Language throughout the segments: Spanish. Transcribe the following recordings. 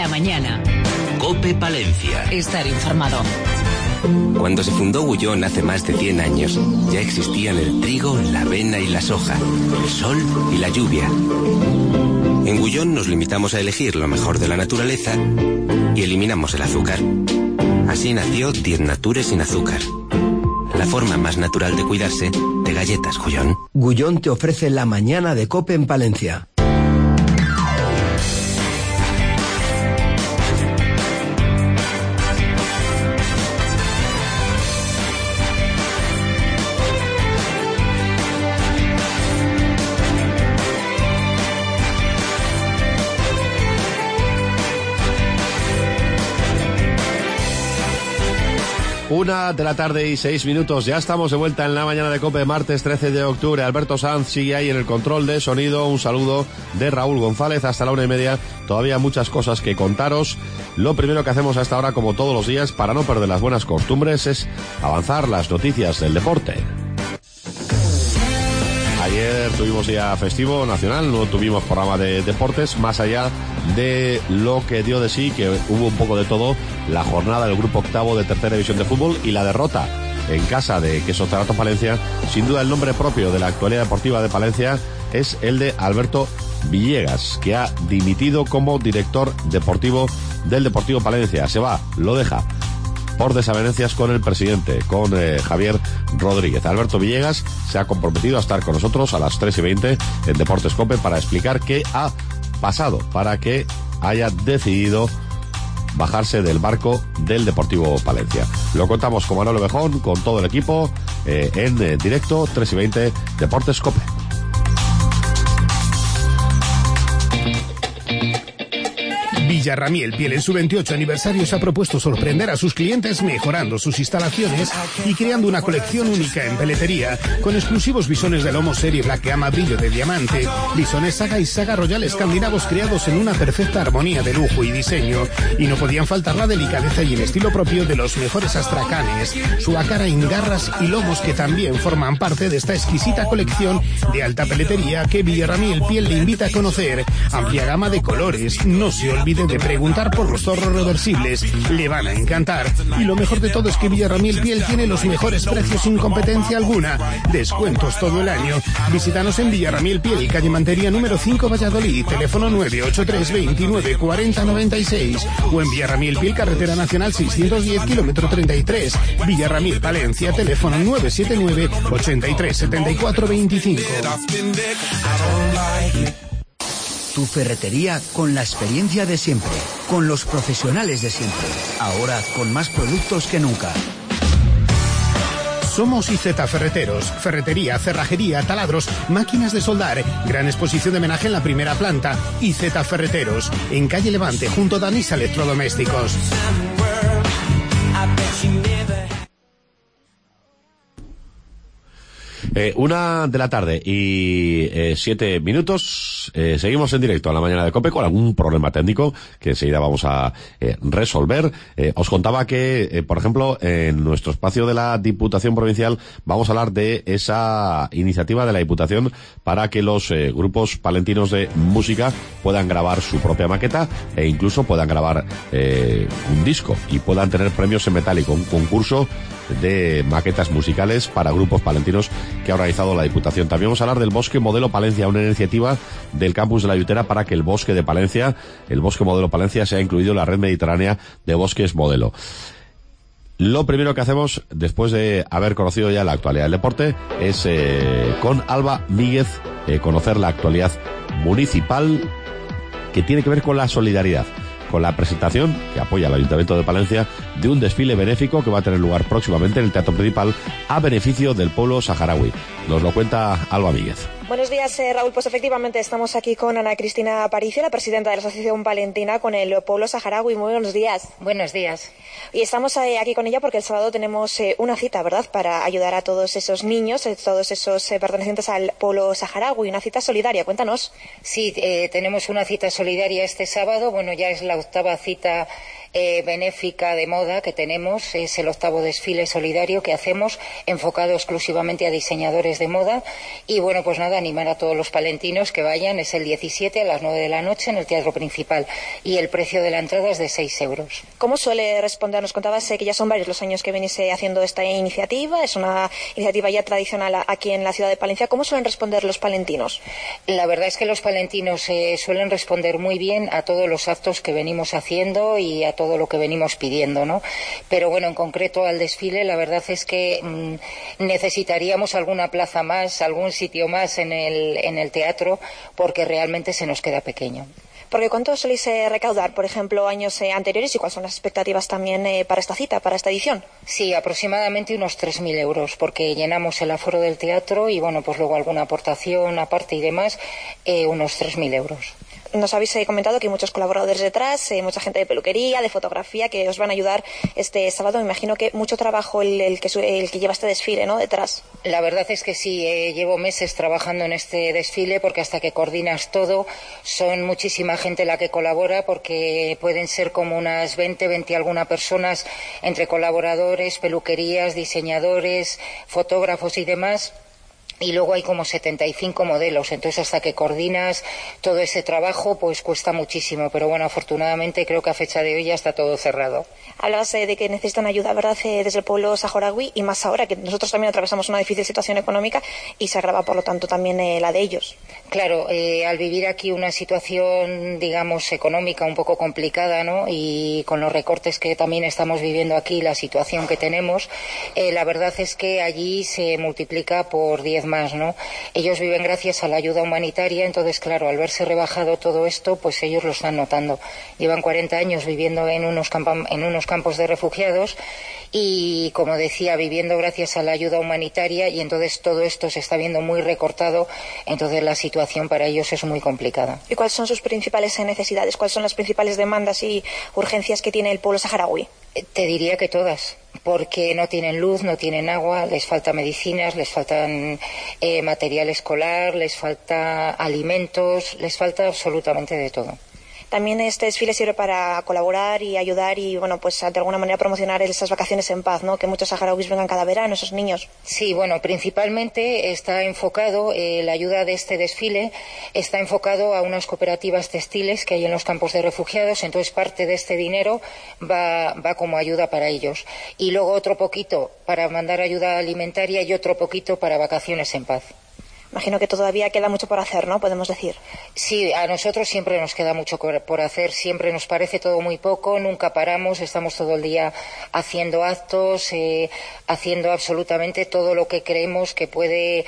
mañana. COPE Palencia. Estar informado. Cuando se fundó Gullón hace más de 100 años, ya existían el trigo, la avena y la soja, el sol y la lluvia. En Gullón nos limitamos a elegir lo mejor de la naturaleza y eliminamos el azúcar. Así nació 10 Nature sin azúcar. La forma más natural de cuidarse de galletas Gullón. Gullón te ofrece la mañana de COPE en Palencia. Una de la tarde y 6 minutos. Ya estamos de vuelta en la mañana de COPE, martes 13 de octubre. Alberto Sanz sigue ahí en el control de sonido. Un saludo de Raúl González hasta la 1:30. Todavía muchas cosas que contaros. Lo primero que hacemos a esta hora, como todos los días, para no perder las buenas costumbres, es avanzar las noticias del deporte. Ayer tuvimos día festivo nacional, no tuvimos programa de deportes, más allá de lo que dio de sí, que hubo un poco de todo, la jornada del grupo octavo de tercera división de fútbol y la derrota en casa de Quesos Cerrato Palencia. Sin duda el nombre propio de la actualidad deportiva de Palencia es el de Alberto Villegas, que ha dimitido como director deportivo del Deportivo Palencia. Se va, lo deja por desavenencias con el presidente, con Javier Rodríguez. Alberto Villegas se ha comprometido a estar con nosotros a las 3:20 en Deportes COPE para explicar qué ha pasado para que haya decidido bajarse del barco del Deportivo Palencia. Lo contamos con Manolo Bejón, con todo el equipo, en directo, 3:20, Deportes COPE. Villarramiel Piel en su 28 aniversario se ha propuesto sorprender a sus clientes mejorando sus instalaciones y creando una colección única en peletería con exclusivos bisones de lomo serie Black Gamma brillo de diamante, bisones Saga y Saga Royal escandinavos creados en una perfecta armonía de lujo y diseño, y no podían faltar la delicadeza y el estilo propio de los mejores astracanes, suacara en garras y lomos que también forman parte de esta exquisita colección de alta peletería que Villarramiel Piel le invita a conocer. Amplia gama de colores, no se olvide de preguntar por los zorros reversibles, le van a encantar. Y lo mejor de todo es que Villarramiel Piel tiene los mejores precios sin competencia alguna, descuentos todo el año. Visítanos en Villarramiel Piel, calle Mantería número 5, Valladolid, teléfono 983 29 40 96, o en Villarramiel Piel, carretera nacional 610, kilómetro 33, Villarramiel Palencia, teléfono 979 83 74 25. Tu ferretería con la experiencia de siempre, con los profesionales de siempre, ahora con más productos que nunca. Somos IZ Ferreteros, ferretería, cerrajería, taladros, máquinas de soldar, gran exposición de homenaje en la primera planta. IZ Ferreteros, en calle Levante, junto a Danis Electrodomésticos. Una de la tarde y 7 minutos. Seguimos en directo a la mañana de COPE con algún problema técnico que enseguida vamos a resolver. Os contaba que, por ejemplo, en nuestro espacio de la Diputación Provincial vamos a hablar de esa iniciativa de la Diputación para que los grupos palentinos de música puedan grabar su propia maqueta e incluso puedan grabar un disco y puedan tener premios en metálico, un concurso de maquetas musicales para grupos palentinos que ha organizado la Diputación. También vamos a hablar del Bosque Modelo Palencia, una iniciativa del campus de la Yutera para que el bosque de Palencia, el Bosque Modelo Palencia, sea incluido en la red mediterránea de bosques modelo. Lo primero que hacemos, después de haber conocido ya la actualidad del deporte, es con Alba Míguez conocer la actualidad municipal que tiene que ver con la solidaridad, con la presentación que apoya al Ayuntamiento de Palencia de un desfile benéfico que va a tener lugar próximamente en el Teatro Principal a beneficio del pueblo saharaui. Nos lo cuenta Alba Míguez. Buenos días, Raúl. Pues efectivamente estamos aquí con Ana Cristina Aparicio, la presidenta de la Asociación Palentina con el pueblo saharaui. Muy buenos días. Buenos días. Y estamos aquí con ella porque el sábado tenemos una cita, ¿verdad?, para ayudar a todos esos niños, todos esos pertenecientes al pueblo saharaui. Una cita solidaria. Cuéntanos. Sí, tenemos una cita solidaria este sábado. Bueno, ya es la octava cita benéfica de moda que tenemos. Es el 8º desfile solidario que hacemos, enfocado exclusivamente a diseñadores de moda. Y bueno, pues nada, animar a todos los palentinos que vayan. Es el 17 a las 9 de la noche en el Teatro Principal y el precio de la entrada es de 6 euros. ¿Cómo suele responder? Nos contabas que ya son varios los años que venís haciendo esta iniciativa. Es una iniciativa ya tradicional aquí en la ciudad de Palencia. ¿Cómo suelen responder los palentinos? La verdad es que los palentinos suelen responder muy bien a todos los actos que venimos haciendo y a todo lo que venimos pidiendo, ¿no? Pero bueno, en concreto al desfile, la verdad es que necesitaríamos alguna plaza más, algún sitio más en el teatro, porque realmente se nos queda pequeño. Porque ¿cuánto soléis recaudar, por ejemplo, años anteriores, y cuáles son las expectativas también para esta cita, para esta edición? Sí, aproximadamente unos 3.000 euros, porque llenamos el aforo del teatro y bueno, pues luego alguna aportación aparte y demás, unos 3.000 euros. Nos habéis comentado que hay muchos colaboradores detrás, mucha gente de peluquería, de fotografía, que os van a ayudar este sábado. Me imagino que mucho trabajo el que lleva este desfile, ¿no?, detrás. La verdad es que sí, llevo meses trabajando en este desfile, porque hasta que coordinas todo, son muchísima gente la que colabora, porque pueden ser como unas 20 y alguna personas, entre colaboradores, peluquerías, diseñadores, fotógrafos y demás. Y luego hay como 75 modelos, entonces hasta que coordinas todo ese trabajo pues cuesta muchísimo, pero bueno, afortunadamente creo que a fecha de hoy ya está todo cerrado. Hablabas de que necesitan ayuda, ¿verdad?, desde el pueblo saharaui, y más ahora que nosotros también atravesamos una difícil situación económica y se agrava por lo tanto también la de ellos. Claro, al vivir aquí una situación, digamos, económica un poco complicada, ¿no?, y con los recortes que también estamos viviendo aquí, la situación que tenemos, la verdad es que allí se multiplica por 10 más, ¿no? Ellos viven gracias a la ayuda humanitaria, entonces claro, al verse rebajado todo esto, pues ellos lo están notando. Llevan 40 años viviendo en unos campos de refugiados y, como decía, viviendo gracias a la ayuda humanitaria, y entonces todo esto se está viendo muy recortado, entonces la situación para ellos es muy complicada. ¿Y cuáles son sus principales necesidades? ¿Cuáles son las principales demandas y urgencias que tiene el pueblo saharaui? Te diría que todas, porque no tienen luz, no tienen agua, les falta medicinas, les faltan material escolar, les falta alimentos, les falta absolutamente de todo. También este desfile sirve para colaborar y ayudar y, bueno, pues de alguna manera promocionar esas vacaciones en paz, ¿no?, que muchos saharauis vengan cada verano, esos niños. Sí, bueno, principalmente está enfocado, la ayuda de este desfile está enfocado a unas cooperativas textiles que hay en los campos de refugiados, entonces parte de este dinero va como ayuda para ellos. Y luego otro poquito para mandar ayuda alimentaria y otro poquito para vacaciones en paz. Imagino que todavía queda mucho por hacer, ¿no?, podemos decir. Sí, a nosotros siempre nos queda mucho por hacer, siempre nos parece todo muy poco, nunca paramos, estamos todo el día haciendo actos, haciendo absolutamente todo lo que creemos que puede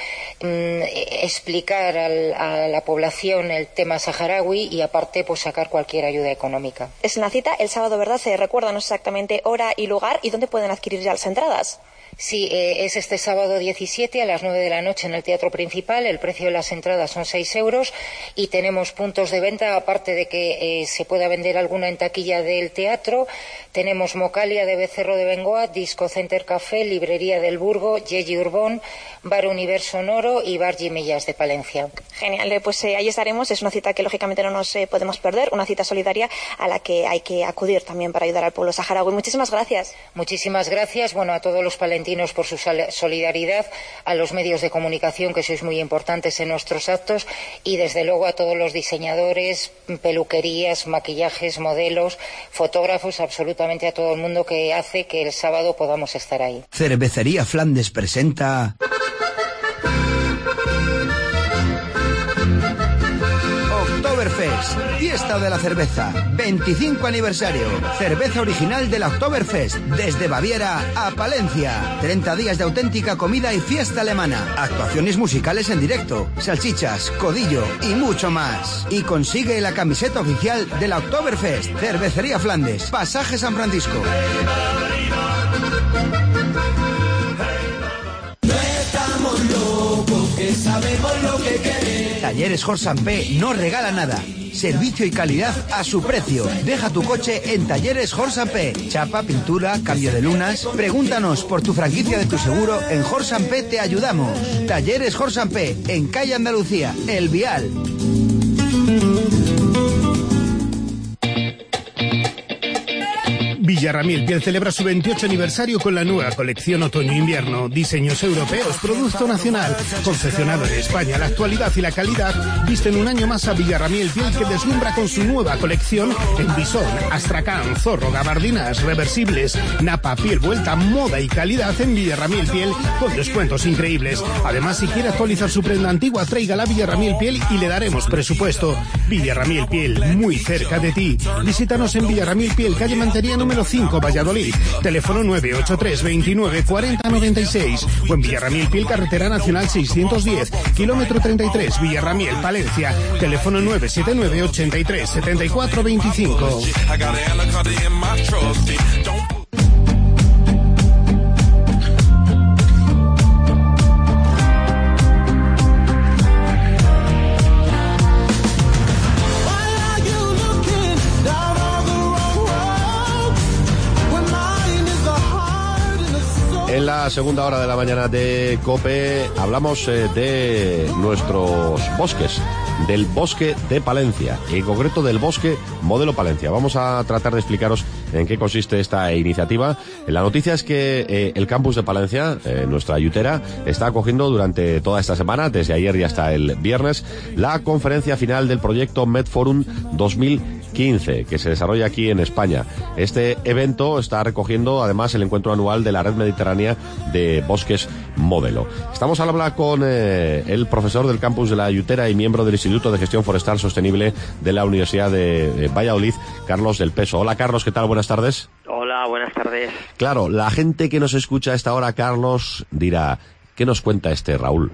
explicar a la población el tema saharaui y aparte pues sacar cualquier ayuda económica. Es una cita el sábado, ¿verdad? Recuérdanos exactamente hora y lugar y dónde pueden adquirir ya las entradas. Sí, es este sábado 17 a las 9 de la noche en el Teatro Principal. El precio de las entradas son 6 euros y tenemos puntos de venta, aparte de que se pueda vender alguna en taquilla del teatro. Tenemos Mocalia de Becerro de Bengoa, Disco Center Café, Librería del Burgo, Yeji Urbón, Bar Universo Sonoro y Bar Gimillas de Palencia. Genial, pues ahí estaremos. Es una cita que lógicamente no nos podemos perder, una cita solidaria a la que hay que acudir también para ayudar al pueblo saharaui. Muchísimas gracias. Muchísimas gracias, bueno, a todos los palentinos por su solidaridad, a los medios de comunicación que sois muy importantes en nuestros actos y desde luego a todos los diseñadores, peluquerías, maquillajes, modelos, fotógrafos, absolutamente a todo el mundo que hace que el sábado podamos estar ahí. Cervecería Flandes presenta Oktoberfest, fiesta de la cerveza, 25 aniversario, cerveza original de la Oktoberfest, desde Baviera a Palencia, 30 días de auténtica comida y fiesta alemana, actuaciones musicales en directo, salchichas, codillo y mucho más. Y consigue la camiseta oficial de la Oktoberfest, Cervecería Flandes, Pasaje San Francisco. No estamos locos, que sabemos lo que queremos. Talleres Jorsan P no regala nada. Servicio y calidad a su precio. Deja tu coche en Talleres Jorsan P. Chapa, pintura, cambio de lunas. Pregúntanos por tu franquicia de tu seguro. En Jorsan P te ayudamos. Talleres Jorsan P, en calle Andalucía, El Vial. Villarramiel Piel celebra su 28 aniversario con la nueva colección otoño-invierno. Diseños europeos, producto nacional, confeccionado en España. La actualidad y la calidad visten un año más a Villarramiel Piel, que deslumbra con su nueva colección en bisón, astracán, zorro, gabardinas, reversibles, napa, piel vuelta, moda y calidad en Villarramiel Piel con descuentos increíbles. Además, si quiere actualizar su prenda antigua, tráigala a Villarramiel Piel y le daremos presupuesto. Villarramiel Piel, muy cerca de ti. Visítanos en Villarramiel Piel, calle Mantería número 5, Valladolid. Teléfono 983 29 40 96 o en Villarramiel Piel, carretera nacional 610, kilómetro 33, Villarramiel, Palencia. Teléfono 979 83 74 25. En la segunda hora de la mañana de COPE hablamos de nuestros bosques, del bosque de Palencia, en concreto del bosque modelo Palencia. Vamos a tratar de explicaros en qué consiste esta iniciativa. La noticia es que el campus de Palencia, nuestra yutera, está acogiendo durante toda esta semana, desde ayer y hasta el viernes, la conferencia final del proyecto MedForum 2015, que se desarrolla aquí en España. Este evento está recogiendo además el encuentro anual de la Red Mediterránea de Bosques Modelo. Estamos al hablar con el profesor del campus de la Yutera y miembro del Instituto de Gestión Forestal Sostenible de la Universidad de Valladolid, Carlos del Peso. Hola Carlos, ¿qué tal? Buenas tardes. Hola, buenas tardes. Claro, la gente que nos escucha a esta hora, Carlos, dirá, ¿qué nos cuenta Raúl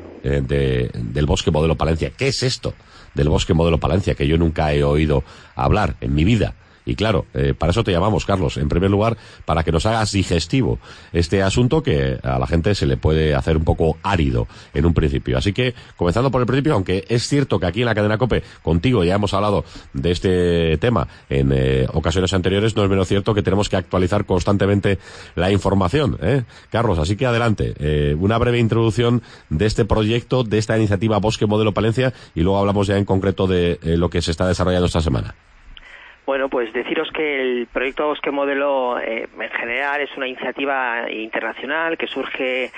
del Bosque Modelo Palencia? ¿Qué es esto del Bosque Modelo Palencia? Que yo nunca he oído hablar en mi vida. Y claro, para eso te llamamos, Carlos, en primer lugar, para que nos hagas digestivo este asunto que a la gente se le puede hacer un poco árido en un principio. Así que, comenzando por el principio, aunque es cierto que aquí en la cadena COPE, contigo ya hemos hablado de este tema en ocasiones anteriores, no es menos cierto que tenemos que actualizar constantemente la información, Carlos, así que adelante, una breve introducción de este proyecto, de esta iniciativa Bosque Modelo Palencia, y luego hablamos ya en concreto de lo que se está desarrollando esta semana. Bueno, pues deciros que el proyecto Bosque Modelo en general es una iniciativa internacional que surge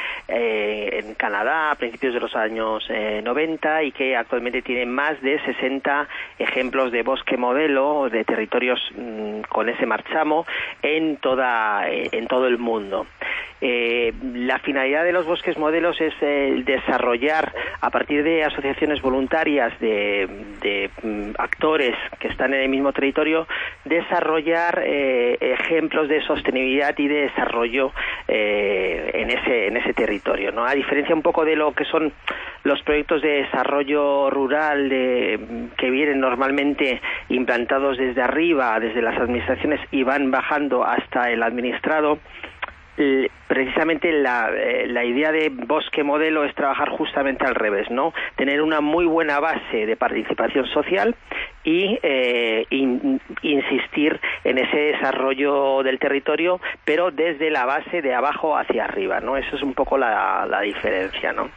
en Canadá a principios de los años 90 y que actualmente tiene más de 60 ejemplos de bosque modelo de territorios con ese marchamo en todo el mundo. La finalidad de los bosques modelos es desarrollar, a partir de asociaciones voluntarias de actores que están en el mismo territorio, desarrollar ejemplos de sostenibilidad y de desarrollo en ese territorio, ¿no? A diferencia un poco de lo que son los proyectos de desarrollo rural que vienen normalmente implantados desde arriba, desde las administraciones, y van bajando hasta el administrado. Precisamente la idea de bosque modelo es trabajar justamente al revés, ¿no? Tener una muy buena base de participación social y insistir en ese desarrollo del territorio, pero desde la base de abajo hacia arriba, ¿no? Eso es un poco la diferencia, ¿no?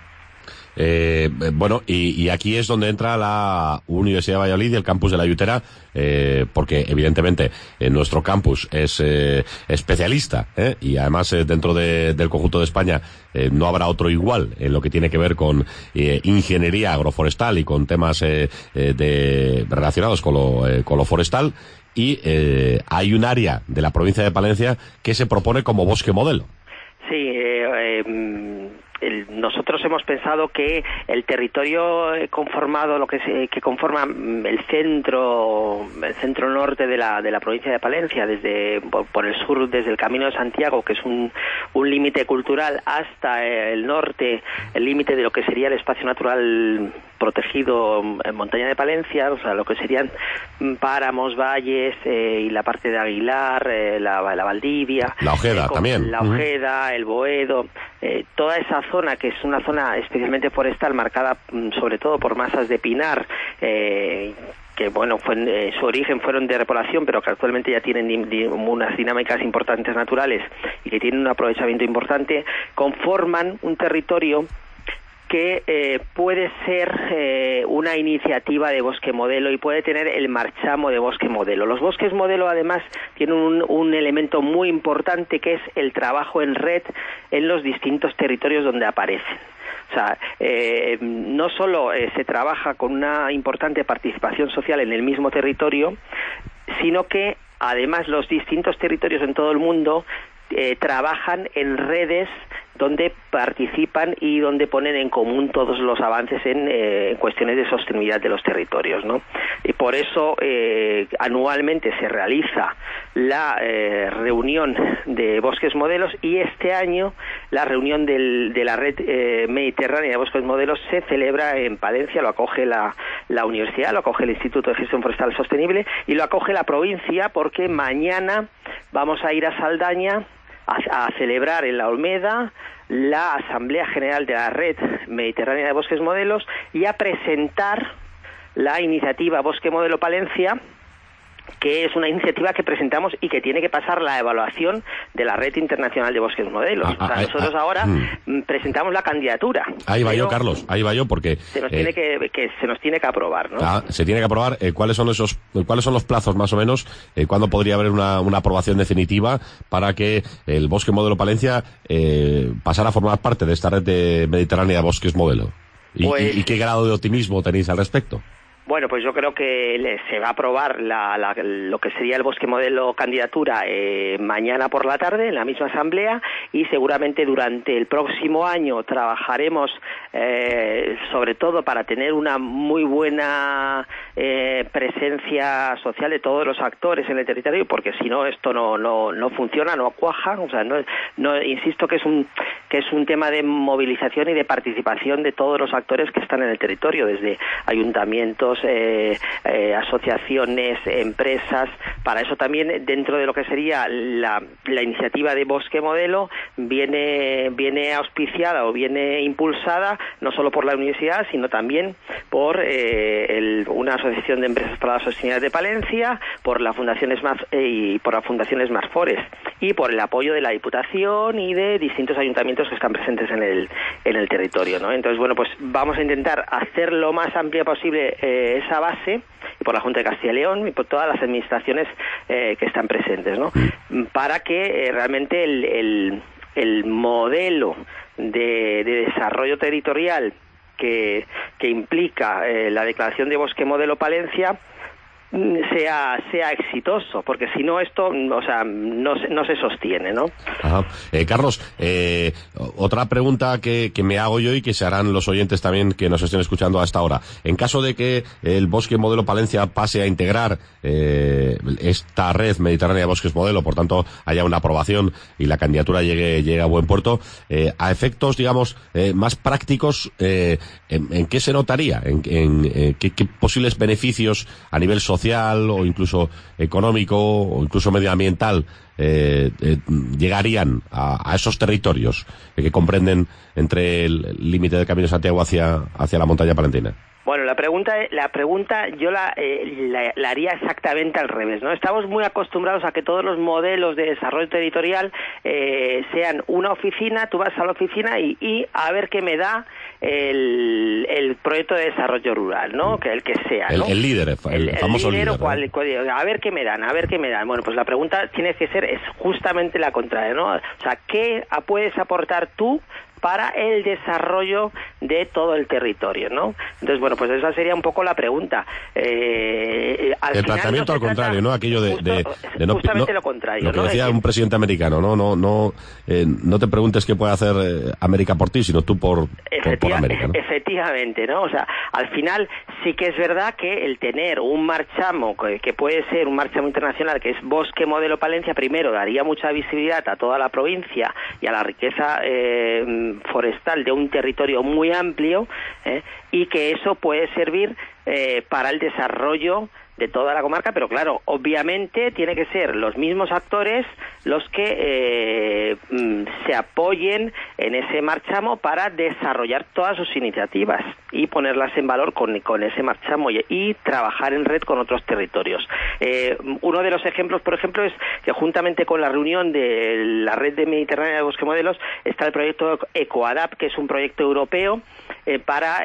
Bueno, y aquí es donde entra la Universidad de Valladolid y el campus de la Yutera, porque evidentemente nuestro campus es especialista, y además dentro del conjunto de España no habrá otro igual en lo que tiene que ver con ingeniería agroforestal y con temas relacionados con lo forestal, y hay un área de la provincia de Palencia que se propone como bosque modelo. Sí, nosotros hemos pensado que el territorio conformado, que conforma el centro norte de la provincia de Palencia, por el sur, desde el Camino de Santiago, que es un límite cultural, hasta el norte, el límite de lo que sería el espacio natural protegido en Montaña de Palencia, o sea, lo que serían páramos, valles, y la parte de Aguilar, la Valdivia, la Ojeda también, la Ojeda, el Boedo, toda esa zona, que es una zona especialmente forestal, marcada sobre todo por masas de pinar, que bueno, su origen fueron de repoblación, pero que actualmente ya tienen unas dinámicas importantes naturales y que tienen un aprovechamiento importante, conforman un territorio que puede ser una iniciativa de bosque modelo y puede tener el marchamo de bosque modelo. Los bosques modelo además tienen un elemento muy importante, que es el trabajo en red en los distintos territorios donde aparecen. O sea, no solo se trabaja con una importante participación social en el mismo territorio, sino que además los distintos territorios en todo el mundo trabajan en redes donde participan y donde ponen en común todos los avances en cuestiones de sostenibilidad de los territorios, ¿no? Y por eso anualmente se realiza la reunión de bosques modelos, y este año la reunión de la red mediterránea de bosques modelos se celebra en Palencia. Lo acoge la universidad, lo acoge el Instituto de Gestión Forestal Sostenible y lo acoge la provincia, porque mañana vamos a ir a Saldaña a celebrar en la Olmeda la Asamblea General de la Red Mediterránea de Bosques Modelos y a presentar la iniciativa Bosque Modelo Palencia, que es una iniciativa que presentamos y que tiene que pasar la evaluación de la Red Internacional de Bosques Modelos. Nosotros ahora presentamos la candidatura. Ahí va yo, Carlos, ahí va yo, porque se nos tiene que aprobar, ¿no? Se tiene que aprobar. ¿Cuáles son los plazos más o menos? ¿Cuándo podría haber una aprobación definitiva para que el Bosque Modelo Palencia pasara a formar parte de esta red mediterránea de bosques modelo? ¿Y qué grado de optimismo tenéis al respecto? Bueno, pues yo creo que se va a aprobar lo que sería el bosque modelo candidatura mañana por la tarde en la misma asamblea, y seguramente durante el próximo año trabajaremos sobre todo para tener una muy buena presencia social de todos los actores en el territorio, porque si no esto no funciona, no cuaja. O sea, no insisto que es un tema de movilización y de participación de todos los actores que están en el territorio, desde ayuntamientos, asociaciones, empresas. Para eso también, dentro de lo que sería la iniciativa de Bosque Modelo, viene auspiciada o viene impulsada no solo por la universidad, sino también por una asociación de empresas para la sostenibilidad de Palencia, por la Fundación Smart y por la Fundación Smart Forest, y por el apoyo de la Diputación y de distintos ayuntamientos que están presentes en el territorio, ¿no? Entonces, bueno, pues vamos a intentar hacer lo más amplia posible esa base, y por la Junta de Castilla y León y por todas las administraciones que están presentes, ¿no? Para que realmente el modelo de desarrollo territorial que implica la declaración de Bosque Modelo Palencia sea exitoso, porque si no esto, o sea, no se sostiene, ¿no? Ajá. Carlos, otra pregunta que me hago yo y que se harán los oyentes también que nos estén escuchando hasta ahora. En caso de que el Bosque Modelo Palencia pase a integrar esta red mediterránea de bosques modelo, por tanto haya una aprobación y la candidatura llegue a buen puerto, a efectos, digamos, más prácticos, ¿en qué se notaría? ¿En qué posibles beneficios a nivel social o incluso económico o incluso medioambiental llegarían a esos territorios que comprenden entre el límite del Camino de Santiago hacia la montaña palentina? Bueno, la pregunta yo la haría exactamente al revés, ¿no? Estamos muy acostumbrados a que todos los modelos de desarrollo territorial sean una oficina, tú vas a la oficina y a ver qué me da el proyecto de desarrollo rural, ¿no? Que el que sea, ¿no? El líder, el famoso líder, ¿no? A ver qué me dan. Bueno, pues la pregunta tiene que ser es justamente la contraria, ¿no? O sea, ¿qué puedes aportar tú para el desarrollo de todo el territorio, ¿no? Entonces, bueno, pues esa sería un poco la pregunta. El tratamiento al contrario, ¿no? Aquello de justamente lo contrario, lo que decía un presidente americano, no te preguntes qué puede hacer América por ti, sino tú por América, ¿no? Efectivamente, ¿no? O sea, al final sí que es verdad que el tener un marchamo que puede ser un marchamo internacional, que es Bosque Modelo Palencia, primero daría mucha visibilidad a toda la provincia y a la riqueza forestal de un territorio muy amplio, y que eso puede servir para el desarrollo de toda la comarca, pero claro, obviamente tiene que ser los mismos actores los que se apoyen en ese marchamo para desarrollar todas sus iniciativas y ponerlas en valor con ese marchamo y trabajar en red con otros territorios. Uno de los ejemplos, por ejemplo, es que juntamente con la reunión de la Red de Mediterránea de Bosque Modelos está el proyecto EcoAdap, que es un proyecto europeo para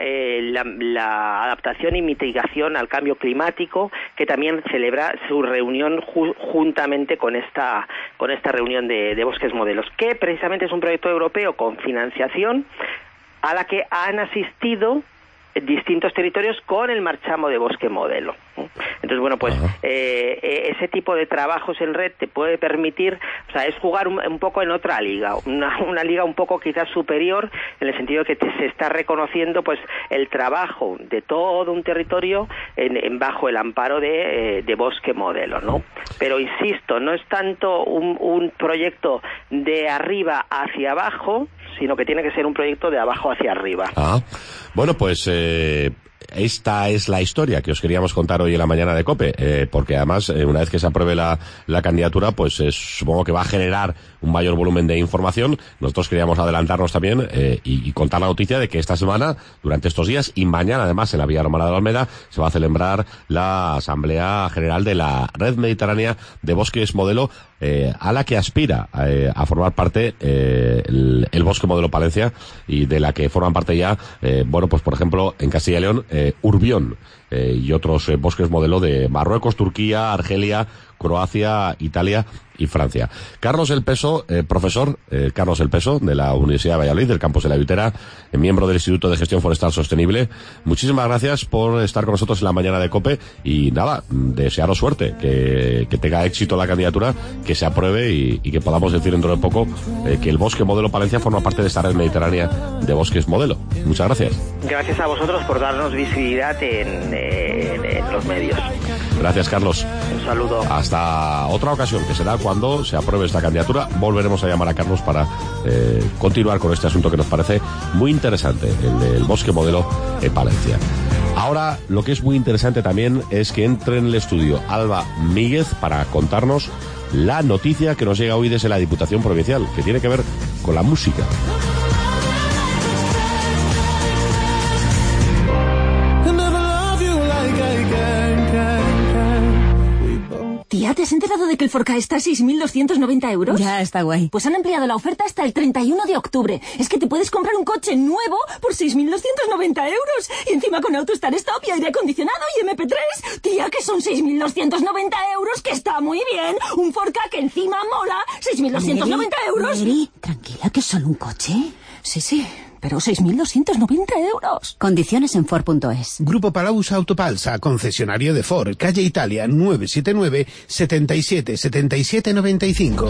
la adaptación y mitigación al cambio climático, que también celebra su reunión juntamente con esta reunión de bosques modelos, que precisamente es un proyecto europeo con financiación a la que han asistido distintos territorios con el marchamo de bosque modelo. Entonces, bueno, pues ese tipo de trabajos en red te puede permitir, o sea, es jugar un poco en otra liga, una liga un poco quizás superior, en el sentido de que se está reconociendo pues el trabajo de todo un territorio bajo el amparo de bosque modelo, ¿no? Pero insisto, no es tanto un proyecto de arriba hacia abajo, sino que tiene que ser un proyecto de abajo hacia arriba. Bueno, pues esta es la historia que os queríamos contar hoy en la mañana de COPE, porque además, una vez que se apruebe la candidatura, pues supongo que va a generar un mayor volumen de información. Nosotros queríamos adelantarnos también y contar la noticia de que esta semana, durante estos días y mañana, además, en la Villa Romana de la Almeda, se va a celebrar la Asamblea General de la Red Mediterránea de Bosques Modelo, a la que aspira a formar parte el Bosque Modelo Palencia, y de la que forman parte ya, bueno, pues por ejemplo, en Castilla y León, Urbión, y otros bosques modelo de Marruecos, Turquía, Argelia, Croacia, Italia y Francia. Carlos El Peso, profesor Carlos El Peso, de la Universidad de Valladolid, del campus de La Vitera, miembro del Instituto de Gestión Forestal Sostenible. Muchísimas gracias por estar con nosotros en la mañana de COPE, y nada, desearos suerte, que tenga éxito la candidatura, que se apruebe y que podamos decir dentro de poco que el Bosque Modelo Palencia forma parte de esta red mediterránea de bosques modelo. Muchas gracias. Gracias a vosotros por darnos visibilidad en los medios. Gracias, Carlos. Un saludo. Hasta otra ocasión, que será cuando se apruebe esta candidatura. Volveremos a llamar a Carlos para continuar con este asunto que nos parece muy interesante, el del Bosque Modelo Palencia. Ahora, lo que es muy interesante también es que entre en el estudio Alba Míguez para contarnos la noticia que nos llega hoy desde la Diputación Provincial, que tiene que ver con la música. Tía, ¿te has enterado de que el Forca está a 6.290 euros? Ya, está guay. Pues han ampliado la oferta hasta el 31 de octubre. Es que te puedes comprar un coche nuevo por 6.290 euros. Y encima con AutoStart Stop y aire acondicionado y MP3. Tía, que son 6.290 euros, que está muy bien. Un Forca que encima mola. 6.290 euros. Mary, tranquila, que es solo un coche. Sí, pero 6.290 euros. Condiciones en Ford.es. Grupo Palaus Autopalsa, concesionario de Ford, calle Italia, 979 77 77 95.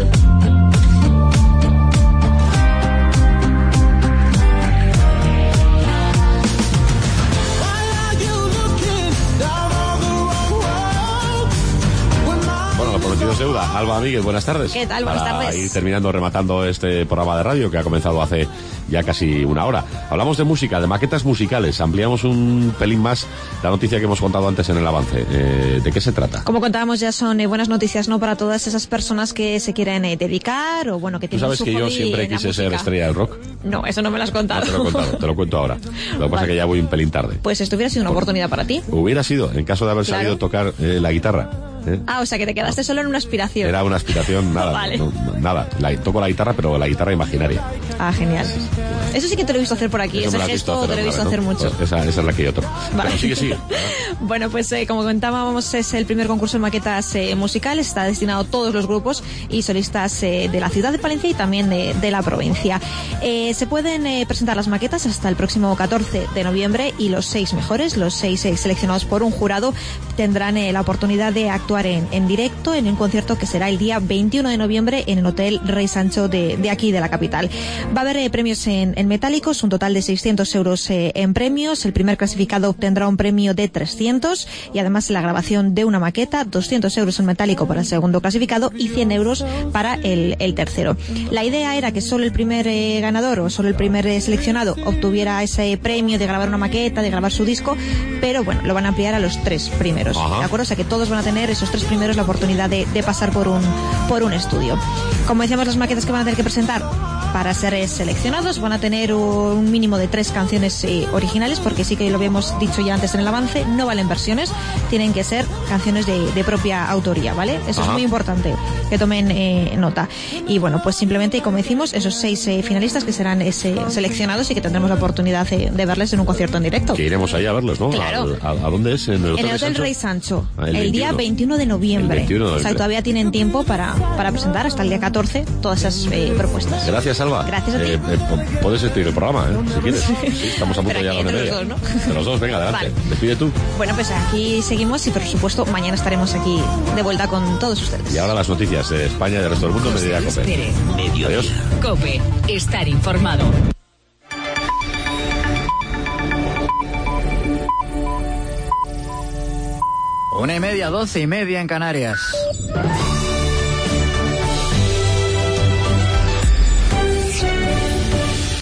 Deuda. Alba Míguez, buenas tardes. ¿Qué tal? Buenas tardes. Ir terminando, rematando este programa de radio que ha comenzado hace ya casi una hora. Hablamos de música, de maquetas musicales. Ampliamos un pelín más la noticia que hemos contado antes en el avance. ¿De qué se trata? Como contábamos, ya son buenas noticias, ¿no?, para todas esas personas que se quieren dedicar o, bueno, que tienen ¿Tú sabes su que yo hobby siempre quise ser estrella del rock? No, eso no me lo has contado. No te lo he contado, te lo cuento ahora. Lo que pasa es que ya voy un pelín tarde. Pues esto hubiera sido una oportunidad para ti. Hubiera sido, en caso de haber sabido tocar la guitarra. O sea, que te quedaste solo en una aspiración. Era una aspiración, nada. Vale. Nada. Toco la guitarra, pero la guitarra imaginaria. Genial. Eso sí que te lo he visto hacer por aquí. Ese gesto te lo he visto hacer mucho. Esa es la que yo toco. Vale. Pero sigue. Bueno, pues como comentábamos, es el primer concurso de maquetas musicales. Está destinado a todos los grupos y solistas de la ciudad de Palencia y también de la provincia. Se pueden presentar las maquetas hasta el próximo 14 de noviembre y los 6 mejores, los 6 seleccionados por un jurado, tendrán la oportunidad de actuar en directo en un concierto que será el día 21 de noviembre en el Hotel Rey Sancho de aquí, de la capital. Va a haber premios en metálicos, un total de 600 euros en premios. El primer clasificado obtendrá un premio de 300 y además la grabación de una maqueta, 200 euros en metálico para el segundo clasificado y 100 euros para el tercero. La idea era que solo el primer ganador o solo el primer seleccionado obtuviera ese premio de grabar una maqueta, de grabar su disco, pero bueno, lo van a ampliar a los 3 primeros. Ajá. ¿De acuerdo? O sea que todos van a tener, esos 3 primeros, la oportunidad de pasar por un estudio. Como decíamos, las maquetas que van a tener que presentar para ser seleccionados van a tener un mínimo de 3 canciones originales, porque sí que lo habíamos dicho ya antes en el avance, no valen versiones, tienen que ser canciones de propia autoría, ¿vale? Eso es muy importante, que tomen nota. Y bueno, pues simplemente, como decimos, esos 6 finalistas que serán seleccionados y que tendremos la oportunidad de verles en un concierto en directo. Que iremos allá a verlos, ¿no? Claro. ¿A dónde es? ¿En el Hotel Rey Sancho? El el día 21 de noviembre. El 21 de noviembre. O sea, todavía tienen tiempo para presentar hasta el día 14 todas esas propuestas. Gracias, Alba. Gracias a ti. Puedes despedir el programa, si quieres. Sí, estamos a punto ya de los dos, ¿no? De los dos, venga, adelante. Vale. Despide tú. Bueno, pues aquí seguimos y, por supuesto, mañana estaremos aquí de vuelta con todos ustedes. Y ahora las noticias de España y del resto del mundo, Mediodía Cope. Adiós. Cope, estar informado. 1:30, 12:30 en Canarias.